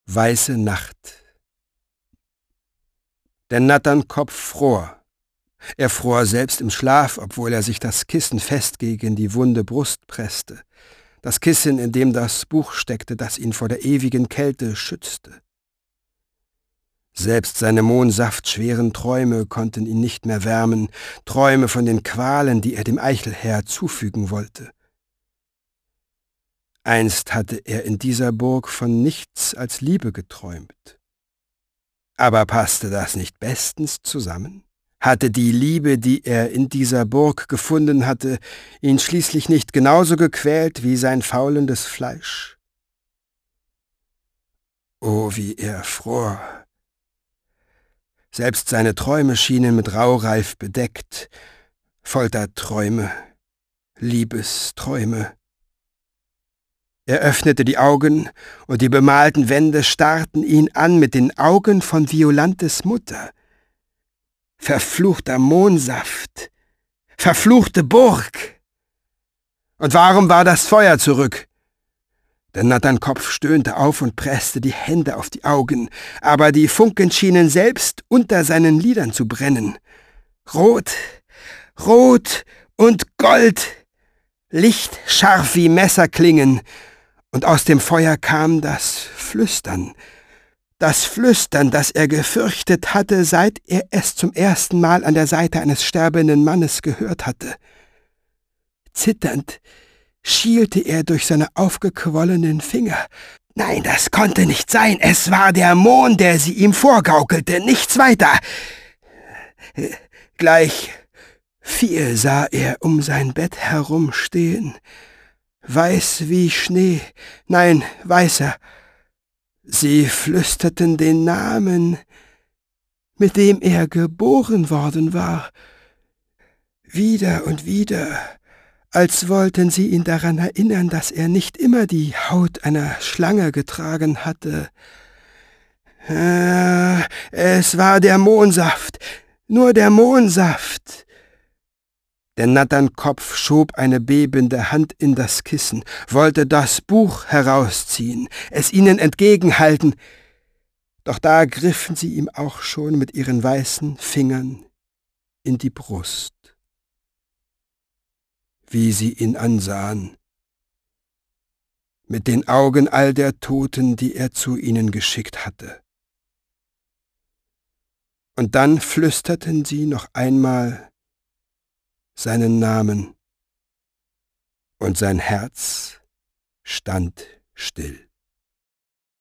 Weiße Nacht. Der Natternkopf fror. Er fror selbst im Schlaf, obwohl er sich das Kissen fest gegen die wunde Brust presste. Das Kissen, in dem das Buch steckte, das ihn vor der ewigen Kälte schützte. Selbst seine mondsaftschweren Träume konnten ihn nicht mehr wärmen, Träume von den Qualen, die er dem Eichelherr zufügen wollte. Einst hatte er in dieser Burg von nichts als Liebe geträumt. Aber passte das nicht bestens zusammen? Hatte die Liebe, die er in dieser Burg gefunden hatte, ihn schließlich nicht genauso gequält wie sein faulendes Fleisch? Oh, wie er fror! Selbst seine Träume schienen mit Raureif bedeckt, Folterträume, Liebesträume. Er öffnete die Augen, und die bemalten Wände starrten ihn an mit den Augen von Violantes Mutter. Verfluchter Mohnsaft, verfluchte Burg! Und warum war das Feuer zurück? Der Natternkopf stöhnte auf und presste die Hände auf die Augen, aber die Funken schienen selbst unter seinen Lidern zu brennen. Rot, Rot und Gold, lichtscharf wie Messerklingen, und aus dem Feuer kam das Flüstern, das er gefürchtet hatte, seit er es zum ersten Mal an der Seite eines sterbenden Mannes gehört hatte. Zitternd schielte er durch seine aufgequollenen Finger. Nein, das konnte nicht sein. Es war der Mohn, der sie ihm vorgaukelte, nichts weiter. Gleich 4 sah er um sein Bett herumstehen, weiß wie Schnee, nein, weißer. Sie flüsterten den Namen, mit dem er geboren worden war, wieder und wieder, als wollten sie ihn daran erinnern, dass er nicht immer die Haut einer Schlange getragen hatte. Es war der Mohnsaft, nur der Mohnsaft. Der Natternkopf schob eine bebende Hand in das Kissen, wollte das Buch herausziehen, es ihnen entgegenhalten, doch da griffen sie ihm auch schon mit ihren weißen Fingern in die Brust. Wie sie ihn ansahen, mit den Augen all der Toten, die er zu ihnen geschickt hatte. Und dann flüsterten sie noch einmal seinen Namen, und sein Herz stand still.